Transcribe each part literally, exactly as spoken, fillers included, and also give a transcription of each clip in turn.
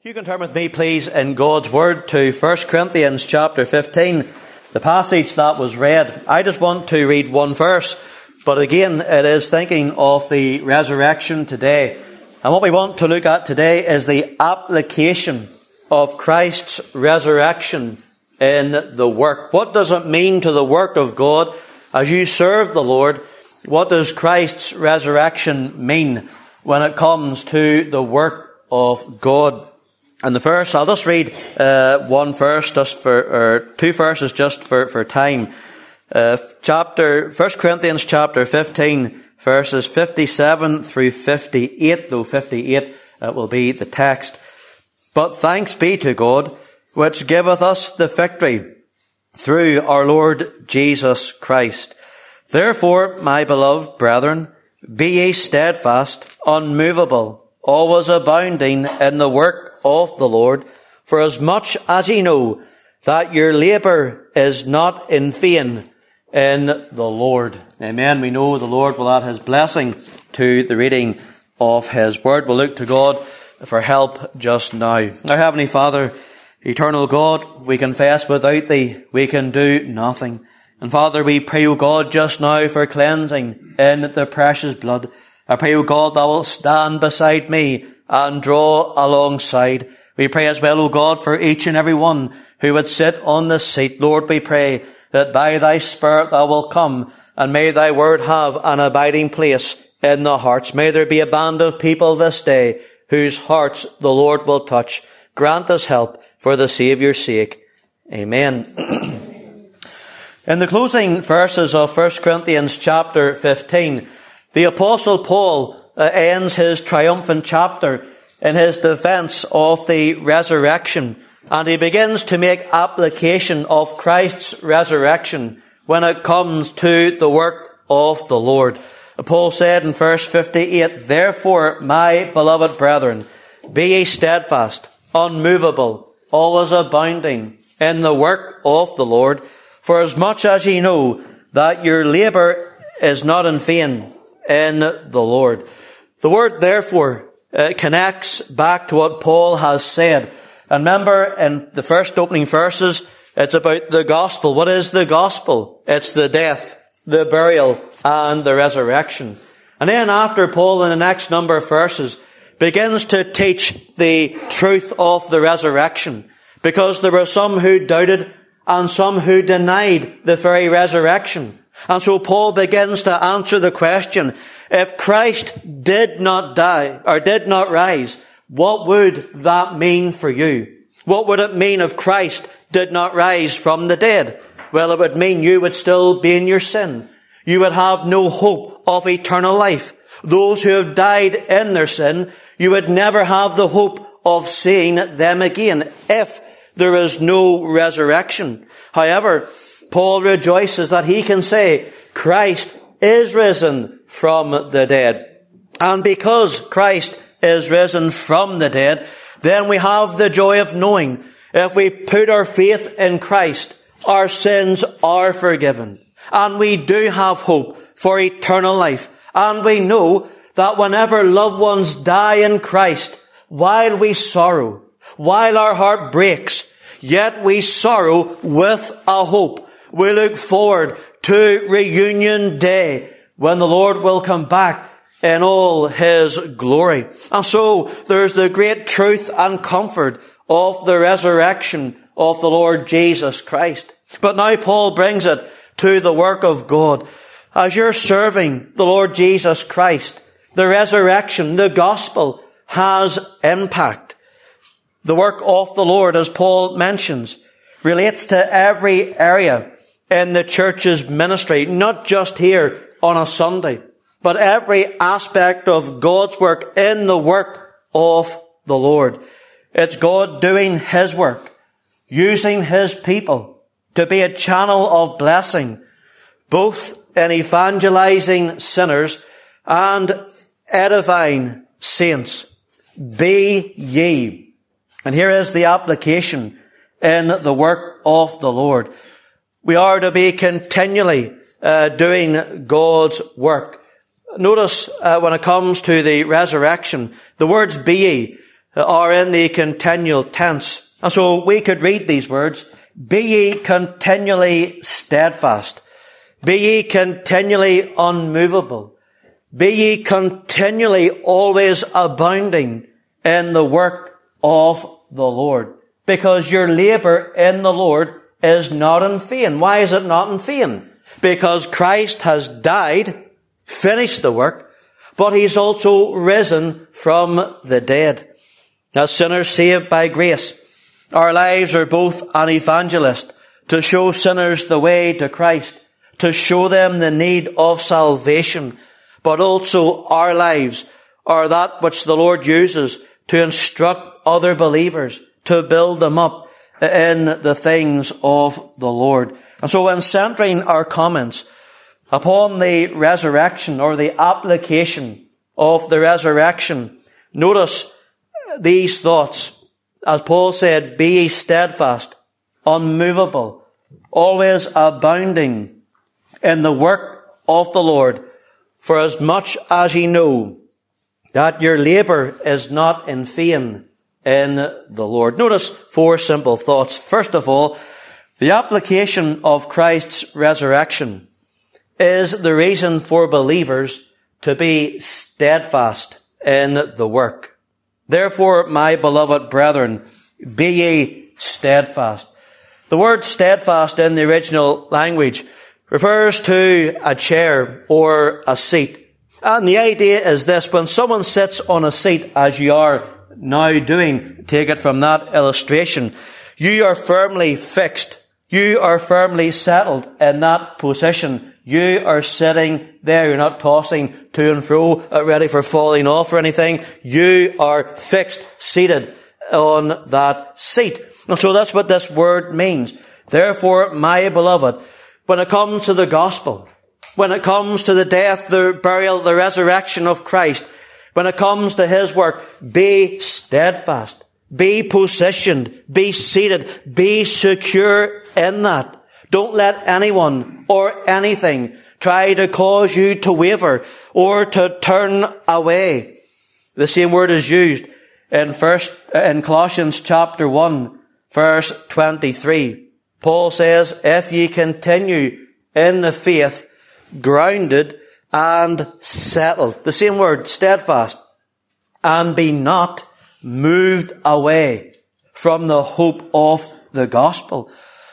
You can turn with me, please, in God's Word to First Corinthians chapter fifteen, the passage that was read. I just want to read one verse, but again, it is thinking of the resurrection today. And what we want to look at today is the application of Christ's resurrection in the work. What does it mean to the work of God as you serve the Lord? What does Christ's resurrection mean when it comes to the work of God? And the verse, I'll just read uh, one verse, just for, or two verses just for, for time. Uh, chapter, First Corinthians chapter fifteen, verses fifty-seven through fifty-eight, though fifty-eight uh, will be the text. But thanks be to God, which giveth us the victory through our Lord Jesus Christ. Therefore, my beloved brethren, be ye steadfast, unmovable, always abounding in the work of the Lord, for as much as ye know that your labour is not in vain in the Lord. Amen. We know the Lord will add his blessing to the reading of his word. We'll look to God for help just now. Our Heavenly Father, eternal God, we confess without thee we can do nothing. And Father, we pray, O God, just now for cleansing in the precious blood. I pray, O God, thou wilt stand beside me and draw alongside. We pray as well, O God, for each and every one who would sit on the seat. Lord, we pray that by thy Spirit thou wilt come, and may thy word have an abiding place in the hearts. May there be a band of people this day whose hearts the Lord will touch. Grant us help for the Saviour's sake. Amen. In the closing verses of First Corinthians chapter fifteen, the Apostle Paul uh, ends his triumphant chapter in his defense of the resurrection, and he begins to make application of Christ's resurrection when it comes to the work of the Lord. Paul said in verse fifty-eight, Therefore, my beloved brethren, be ye steadfast, unmovable, always abounding in the work of the Lord, for as much as ye know that your labour is not in vain in the Lord. The word therefore uh, connects back to what Paul has said. And remember, in the first opening verses, it's about the gospel. What is the gospel? It's the death, the burial, and the resurrection. And then after Paul, in the next number of verses, begins to teach the truth of the resurrection, because there were some who doubted and some who denied the very resurrection. And so Paul begins to answer the question, if Christ did not die, or did not rise, what would that mean for you? What would it mean if Christ did not rise from the dead? Well, it would mean you would still be in your sin. You would have no hope of eternal life. Those who have died in their sin, you would never have the hope of seeing them again if there is no resurrection. However, Paul rejoices that he can say, Christ is risen from the dead. And because Christ is risen from the dead, then we have the joy of knowing if we put our faith in Christ, our sins are forgiven. And we do have hope for eternal life. And we know that whenever loved ones die in Christ, while we sorrow, while our heart breaks, yet we sorrow with a hope. We look forward to reunion day when the Lord will come back in all his glory. And so there's the great truth and comfort of the resurrection of the Lord Jesus Christ. But now Paul brings it to the work of God. As you're serving the Lord Jesus Christ, the resurrection, the gospel has impact. The work of the Lord, as Paul mentions, relates to every area in the church's ministry, not just here on a Sunday, but every aspect of God's work in the work of the Lord. It's God doing his work, using his people to be a channel of blessing, both in evangelizing sinners and edifying saints. Be ye. And here is the application in the work of the Lord. We are to be continually uh, doing God's work. Notice uh, when it comes to the resurrection, the words be ye, are in the continual tense. And so we could read these words, be ye continually steadfast. Be ye continually unmovable. Be ye continually always abounding in the work of the Lord. Because your labour in the Lord is not in vain. Why is it not in vain? Because Christ has died, finished the work, but he's also risen from the dead. As sinners saved by grace, our lives are both an evangelist to show sinners the way to Christ, to show them the need of salvation, but also our lives are that which the Lord uses to instruct other believers, to build them up in the things of the Lord. And so when centering our comments upon the resurrection or the application of the resurrection, notice these thoughts. As Paul said, be ye steadfast, unmovable, always abounding in the work of the Lord, for as much as ye know that your labour is not in vain in the Lord. Notice four simple thoughts. First of all, the application of Christ's resurrection is the reason for believers to be steadfast in the work. Therefore, my beloved brethren, be ye steadfast. The word steadfast in the original language refers to a chair or a seat. And the idea is this: when someone sits on a seat, as you are now doing, take it from that illustration, you are firmly fixed. You are firmly settled in that position. You are sitting there. You're not tossing to and fro, ready for falling off or anything. You are fixed, seated on that seat. And so that's what this word means. Therefore, my beloved, when it comes to the gospel, when it comes to the death, the burial, the resurrection of Christ, when it comes to his work, be steadfast, be positioned, be seated, be secure in that. Don't let anyone or anything try to cause you to waver or to turn away. The same word is used in first, in Colossians chapter one, verse twenty-three. Paul says, if ye continue in the faith, grounded and settled. The same word, steadfast. And be not moved away from the hope of the gospel.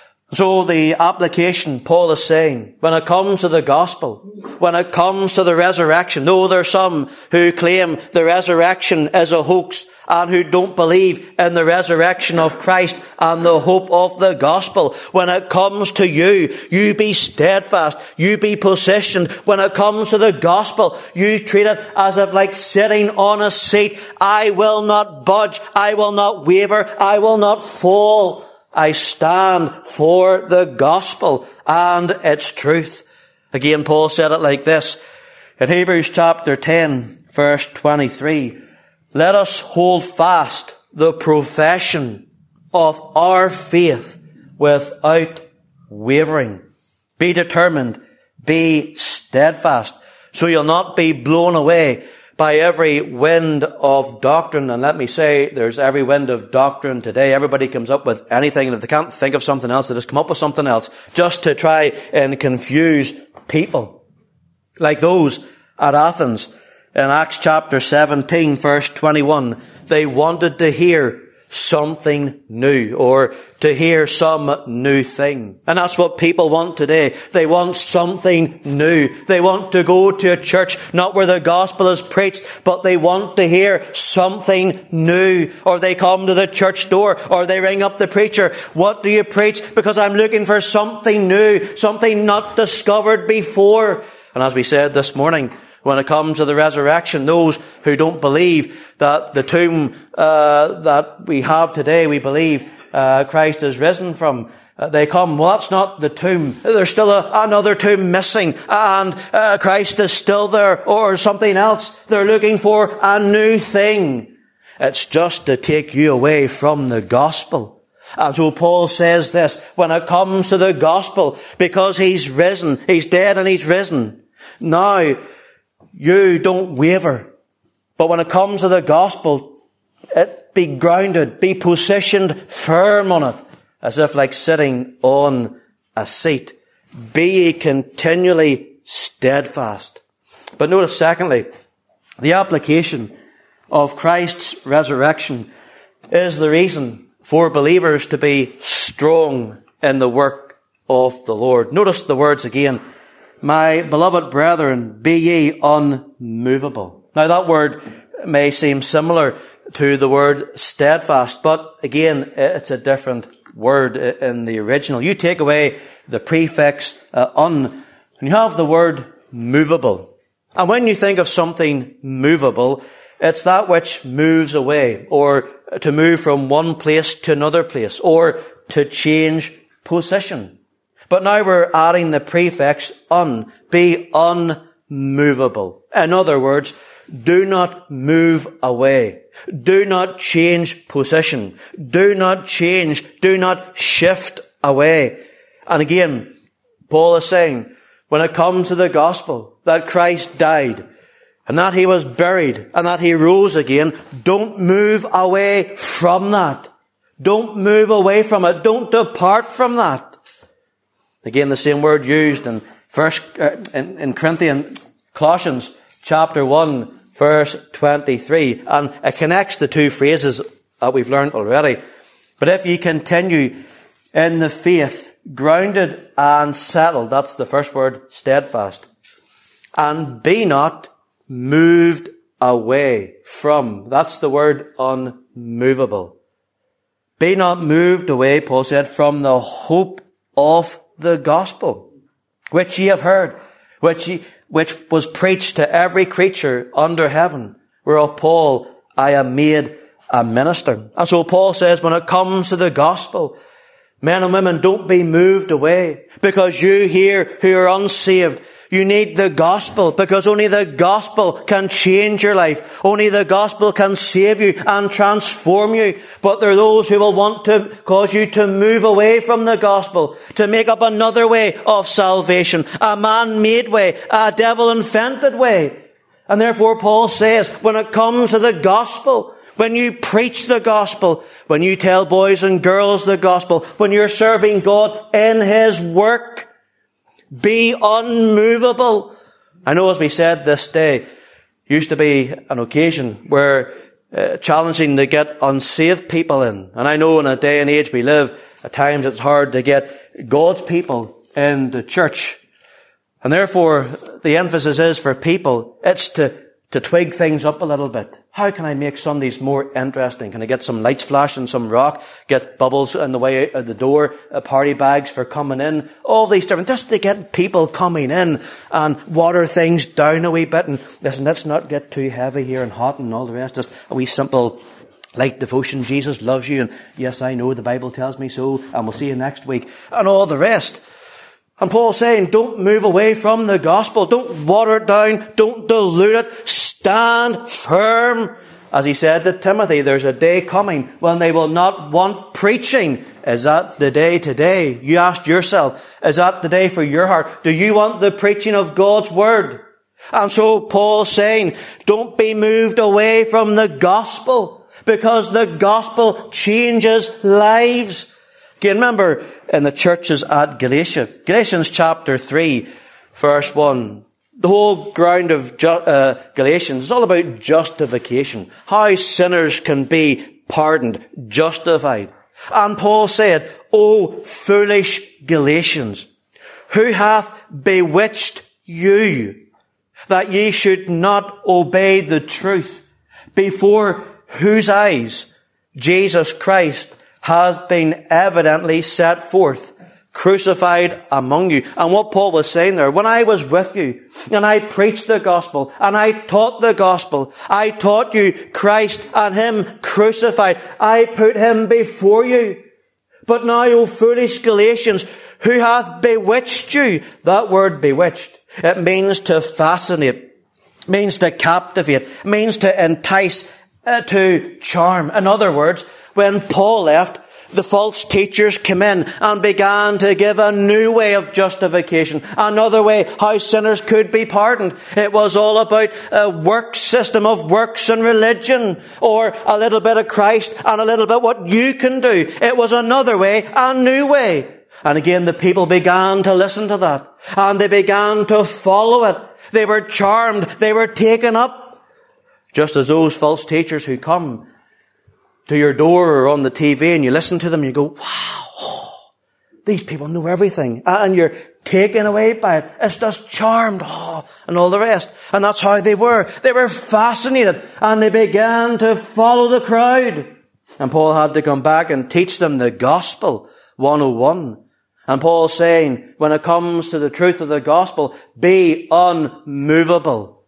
So the application, Paul is saying, when it comes to the gospel, when it comes to the resurrection, though there are some who claim the resurrection is a hoax and who don't believe in the resurrection of Christ and the hope of the gospel, when it comes to you, you be steadfast, you be positioned. When it comes to the gospel, you treat it as if like sitting on a seat. I will not budge, I will not waver, I will not fall. I stand for the gospel and its truth. Again, Paul said it like this in Hebrews chapter ten, verse twenty-three. Let us hold fast the profession of our faith without wavering. Be determined, be steadfast, so you'll not be blown away by every wind of doctrine. And let me say, there's every wind of doctrine today. Everybody comes up with anything, and if they can't think of something else, they just come up with something else just to try and confuse people. Like those at Athens in Acts chapter seventeen, verse twenty-one. They wanted to hear something new, or to hear some new thing. And that's what people want today. They want something new. They want to go to a church, not where the gospel is preached, but they want to hear something new. Or they come to the church door, or they ring up the preacher. What do you preach? Because I'm looking for something new, something not discovered before. And as we said this morning, when it comes to the resurrection, those who don't believe that the tomb uh, that we have today, we believe uh, Christ is risen from, uh, they come, well, that's not the tomb. There's still a, another tomb missing, and uh, Christ is still there, or something else. They're looking for a new thing. It's just to take you away from the gospel. And so Paul says this, when it comes to the gospel, because he's risen, he's dead and he's risen. Now, you don't waver. But when it comes to the gospel, it be grounded, be positioned firm on it, as if like sitting on a seat. Be ye continually steadfast. But notice secondly, the application of Christ's resurrection is the reason for believers to be strong in the work of the Lord. Notice the words again. My beloved brethren, be ye unmovable. Now that word may seem similar to the word steadfast, but again, it's a different word in the original. You take away the prefix uh, un, and you have the word movable. And when you think of something movable, it's that which moves away, or to move from one place to another place, or to change position. But now we're adding the prefix un, be unmovable. In other words, do not move away. Do not change position. Do not change. Do not shift away. And again, Paul is saying, when it comes to the gospel, that Christ died, and that he was buried, and that he rose again, don't move away from that. Don't move away from it. Don't depart from that. Again, the same word used in First uh, in, in Corinthians, Colossians chapter one, verse twenty-three, and it connects the two phrases that we've learned already. But if ye continue in the faith, grounded and settled, that's the first word, steadfast, and be not moved away from, that's the word unmovable. Be not moved away, Paul said, from the hope of the gospel, which ye have heard, which ye, which was preached to every creature under heaven, whereof Paul, I am made a minister. And so Paul says, when it comes to the gospel, men and women, don't be moved away, because you here who are unsaved, you need the gospel, because only the gospel can change your life. Only the gospel can save you and transform you. But there are those who will want to cause you to move away from the gospel, to make up another way of salvation, a man-made way, a devil-invented way. And therefore Paul says, when it comes to the gospel, when you preach the gospel, when you tell boys and girls the gospel, when you're serving God in His work, be unmovable. I know, as we said, this day used to be an occasion where uh, challenging to get unsaved people in. And I know in a day and age we live, at times it's hard to get God's people in the church. And therefore, the emphasis is for people, it's to, to twig things up a little bit. How can I make Sundays more interesting? Can I get some lights flashing, some rock, get bubbles on the way out of the door, uh, party bags for coming in, all these different, just to get people coming in and water things down a wee bit. And listen, let's not get too heavy here and hot and all the rest. Just a wee simple light devotion. Jesus loves you, and yes, I know, the Bible tells me so, and we'll see you next week, and all the rest. And Paul's saying, don't move away from the gospel. Don't water it down. Don't dilute it. Stand firm. As he said to Timothy, there's a day coming when they will not want preaching. Is that the day today? You asked yourself, is that the day for your heart? Do you want the preaching of God's word? And so Paul's saying, don't be moved away from the gospel, because the gospel changes lives. Again, remember in the churches at Galatia, Galatians chapter three, verse one, the whole ground of ju- uh, Galatians is all about justification, how sinners can be pardoned, justified. And Paul said, O foolish Galatians, who hath bewitched you, that ye should not obey the truth, before whose eyes Jesus Christ hath been evidently set forth, crucified among you. And what Paul was saying there, when I was with you, and I preached the gospel, and I taught the gospel, I taught you Christ and Him crucified. I put Him before you. But now, O foolish Galatians, who hath bewitched you? That word bewitched, it means to fascinate, means to captivate, means to entice, uh, to charm. In other words, When Paul left, the false teachers came in and began to give a new way of justification, another way how sinners could be pardoned. It was all about a work system of works and religion, or a little bit of Christ and a little bit what you can do. It was another way, a new way. And again, the people began to listen to that, and they began to follow it. They were charmed. They were taken up. Just as those false teachers who come to your door or on the T V and you listen to them, you go, wow, oh, these people know everything. And you're taken away by it. It's just charmed, oh, and all the rest. And that's how they were. They were fascinated, and they began to follow the crowd. And Paul had to come back and teach them the gospel one oh one. And Paul's saying, when it comes to the truth of the gospel, be unmovable.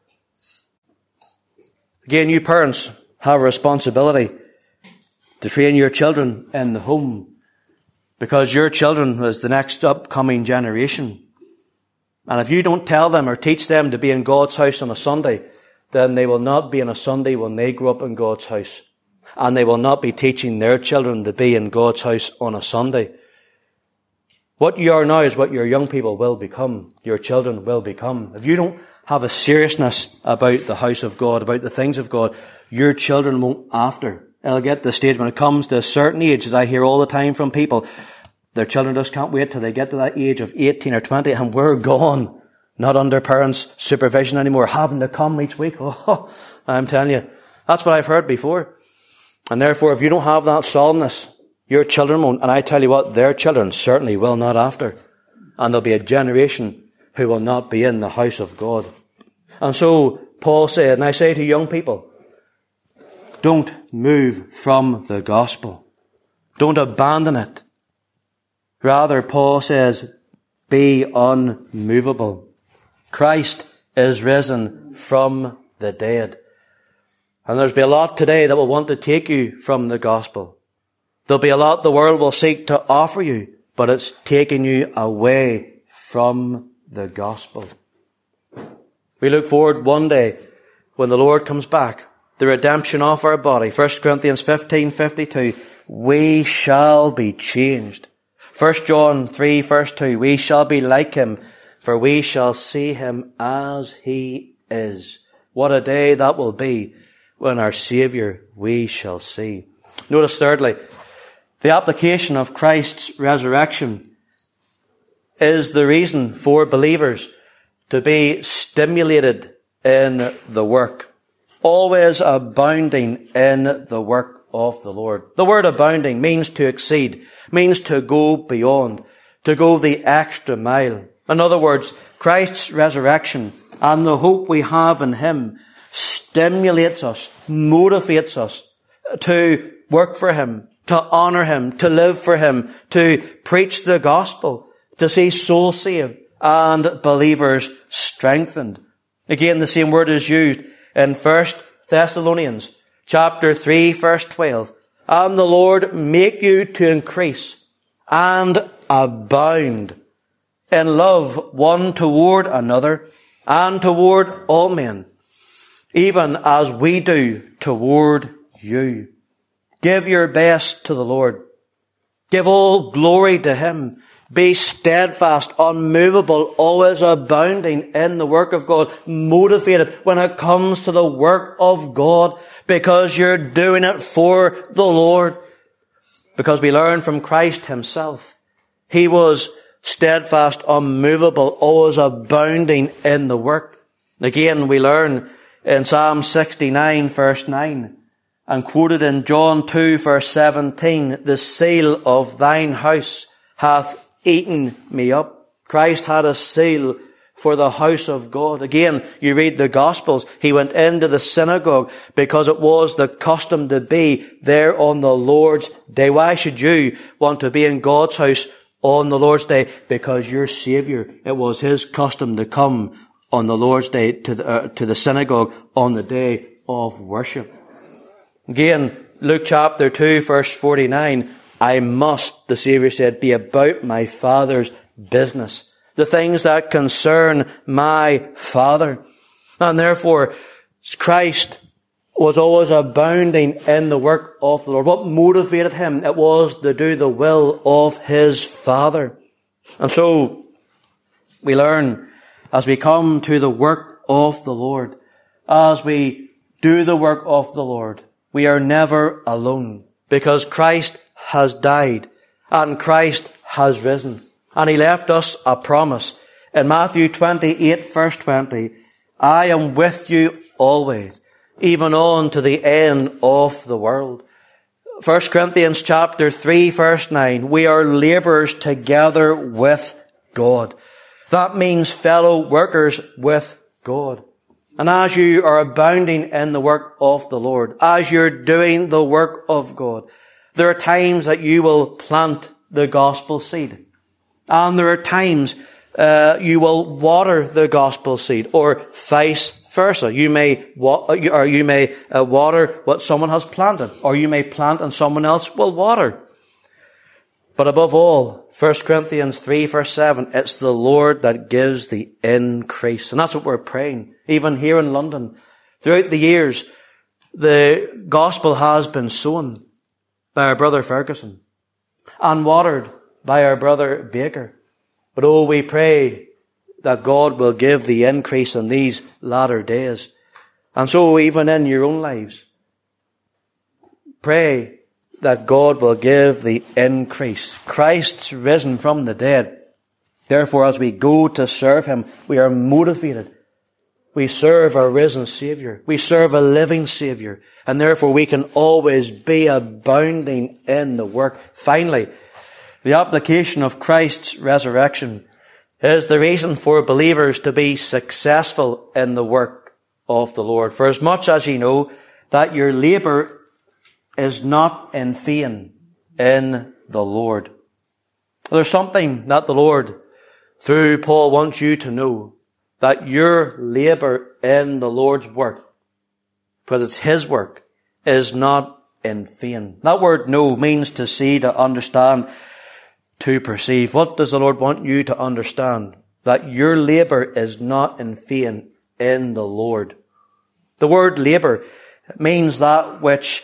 Again, you parents have a responsibility to train your children in the home, because your children is the next upcoming generation. And if you don't tell them or teach them to be in God's house on a Sunday, then they will not be on a Sunday when they grow up in God's house. And they will not be teaching their children to be in God's house on a Sunday. What you are now is what your young people will become. Your children will become. If you don't have a seriousness about the house of God, about the things of God, your children won't after. They'll get to the stage when it comes to a certain age, as I hear all the time from people, their children just can't wait till they get to that age of eighteen or twenty, and we're gone. Not under parents' supervision anymore, having to come each week. Oh, I'm telling you, that's what I've heard before. And therefore, if you don't have that solemnness, your children won't. And I tell you what, their children certainly will not after. And there'll be a generation who will not be in the house of God. And so, Paul said, and I say to young people, don't move from the gospel. Don't abandon it. Rather, Paul says, be unmovable. Christ is risen from the dead. And there's be a lot today that will want to take you from the gospel. There'll be a lot the world will seek to offer you, but it's taking you away from the gospel. We look forward one day when the Lord comes back, the redemption of our body. First Corinthians fifteen fifty-two, we shall be changed. First John three verse two, we shall be like him, for we shall see him as he is. What a day that will be when our Saviour we shall see. Notice thirdly, the application of Christ's resurrection is the reason for believers to be stimulated in the work. Always abounding in the work of the Lord. The word abounding means to exceed, means to go beyond, to go the extra mile. In other words, Christ's resurrection and the hope we have in him stimulates us, motivates us to work for him, to honour him, to live for him, to preach the gospel, to see souls saved and believers strengthened. Again, the same word is used in First Thessalonians chapter three verse twelve. And the Lord make you to increase and abound in love one toward another and toward all men, even as we do toward you. Give your best to the Lord. Give all glory to him. Be steadfast, unmovable, always abounding in the work of God, motivated when it comes to the work of God, because you're doing it for the Lord. Because we learn from Christ himself. He was steadfast, unmovable, always abounding in the work. Again, we learn in Psalm sixty-nine verse nine, and quoted in John two verse seventeen, the seal of thine house hath eaten me up. Christ had a seal for the house of God. Again, you read the Gospels, he went into the synagogue because it was the custom to be there on the Lord's day. Why should you want to be in God's house on the Lord's day? Because your Saviour, it was his custom to come on the Lord's day to the, uh, to the synagogue on the day of worship. Again, Luke chapter two verse forty-nine, I must, the Saviour said, be about my Father's business. The things that concern my Father. And therefore, Christ was always abounding in the work of the Lord. What motivated him? It was to do the will of his Father. And so we learn as we come to the work of the Lord, as we do the work of the Lord, we are never alone, because Christ has died and Christ has risen. And he left us a promise. In Matthew twenty-eight, verse twenty, I am with you always, even on to the end of the world. First Corinthians chapter three, verse nine, we are laborers together with God. That means fellow workers with God. And as you are abounding in the work of the Lord, as you're doing the work of God, there are times that you will plant the gospel seed. And there are times uh, you will water the gospel seed, or vice versa. You may wa- or you may uh, water what someone has planted, or you may plant and someone else will water. But above all, First Corinthians three, verse seven, it's the Lord that gives the increase. And that's what we're praying. Even here in London, throughout the years, the gospel has been sown by our brother Ferguson and watered by our brother Baker. But oh, we pray that God will give the increase in these latter days. And so even in your own lives, pray that God will give the increase. Christ's risen from the dead. Therefore, as we go to serve him, we are motivated. We serve our risen Saviour. We serve a living Saviour. And therefore, we can always be abounding in the work. Finally, the application of Christ's resurrection is the reason for believers to be successful in the work of the Lord. For as much as ye know that your labour is not in vain in the Lord. There's something that the Lord, through Paul, wants you to know, that your labour in the Lord's work, because it's his work, is not in vain. That word know means to see, to understand, to perceive. What does the Lord want you to understand? That your labour is not in vain in the Lord. The word labour means that which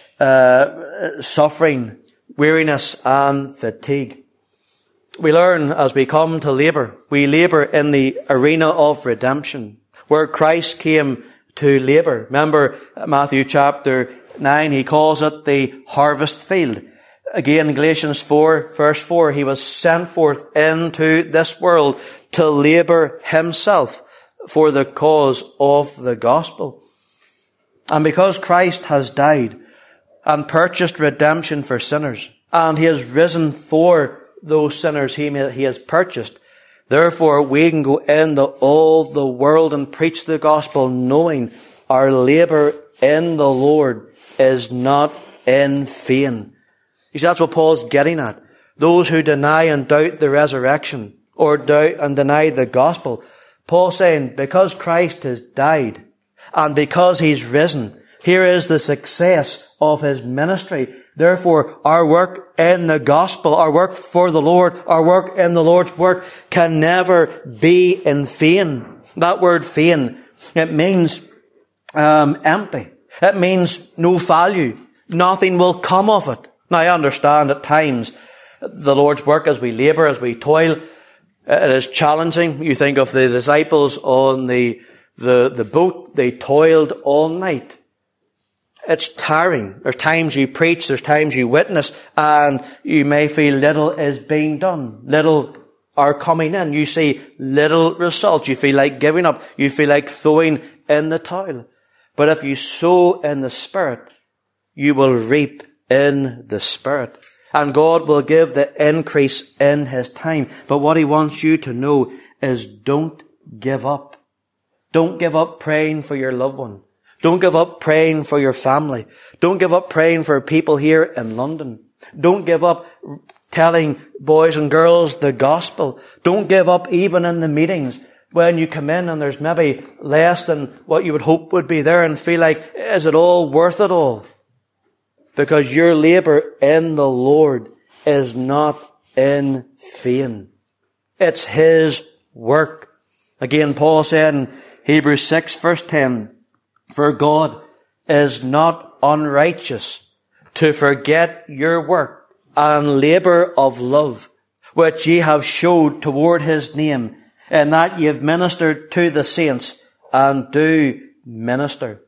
uh, suffering, weariness and fatigue. We learn as we come to labour, we labour in the arena of redemption, where Christ came to labour. Remember Matthew chapter nine, he calls it the harvest field. Again, Galatians four, verse four, he was sent forth into this world to labour himself for the cause of the gospel. And because Christ has died and purchased redemption for sinners, and he has risen for those sinners he, he has purchased, therefore we can go into all the world and preach the gospel, knowing our labour in the Lord is not in vain. You see, that's what Paul's getting at. Those who deny and doubt the resurrection, or doubt and deny the gospel, Paul's saying, because Christ has died, and because he's risen, here is the success of his ministry. Therefore, our work in the gospel, our work for the Lord, our work in the Lord's work can never be in vain. That word vain, it means um, empty. It means no value. Nothing will come of it. Now, I understand at times the Lord's work as we labour, as we toil, it is challenging. You think of the disciples on the The, the boat, they toiled all night. It's tiring. There's times you preach, there's times you witness, and you may feel little is being done. Little are coming in. You see little results. You feel like giving up. You feel like throwing in the towel. But if you sow in the Spirit, you will reap in the Spirit. And God will give the increase in his time. But what he wants you to know is don't give up. Don't give up praying for your loved one. Don't give up praying for your family. Don't give up praying for people here in London. Don't give up telling boys and girls the gospel. Don't give up even in the meetings when you come in and there's maybe less than what you would hope would be there and feel like, is it all worth it all? Because your labour in the Lord is not in vain. It's his work. Again, Paul said in Hebrews six, verse ten, for God is not unrighteous, to forget your work and labour of love, which ye have showed toward his name, in that ye have ministered to the saints, and do minister.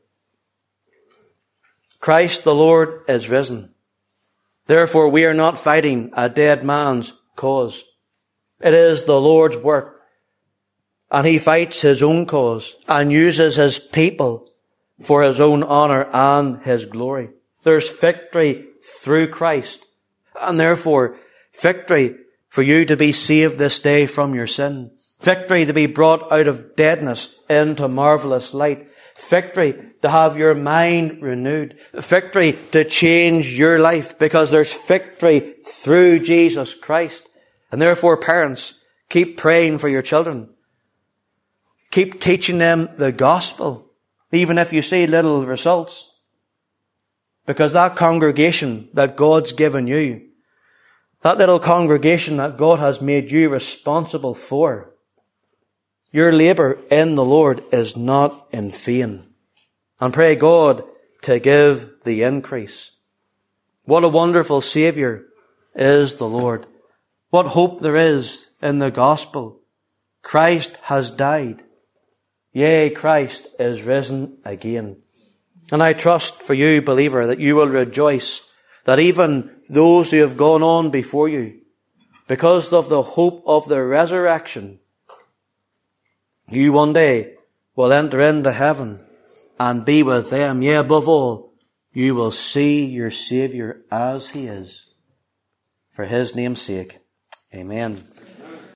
Christ the Lord is risen. Therefore we are not fighting a dead man's cause. It is the Lord's work, and he fights his own cause and uses his people for his own honour and his glory. There's victory through Christ, and therefore victory for you to be saved this day from your sin. Victory to be brought out of deadness into marvellous light. Victory to have your mind renewed. Victory to change your life, because there's victory through Jesus Christ. And therefore, parents, keep praying for your children. Keep teaching them the gospel, even if you see little results. Because that congregation that God's given you, that little congregation that God has made you responsible for, your labour in the Lord is not in vain. And pray God to give the increase. What a wonderful Saviour is the Lord. What hope there is in the gospel. Christ has died. Yea, Christ is risen again. And I trust for you, believer, that you will rejoice that even those who have gone on before you, because of the hope of the resurrection, you one day will enter into heaven and be with them. Yea, above all, you will see your Saviour as he is. For his name's sake. Amen.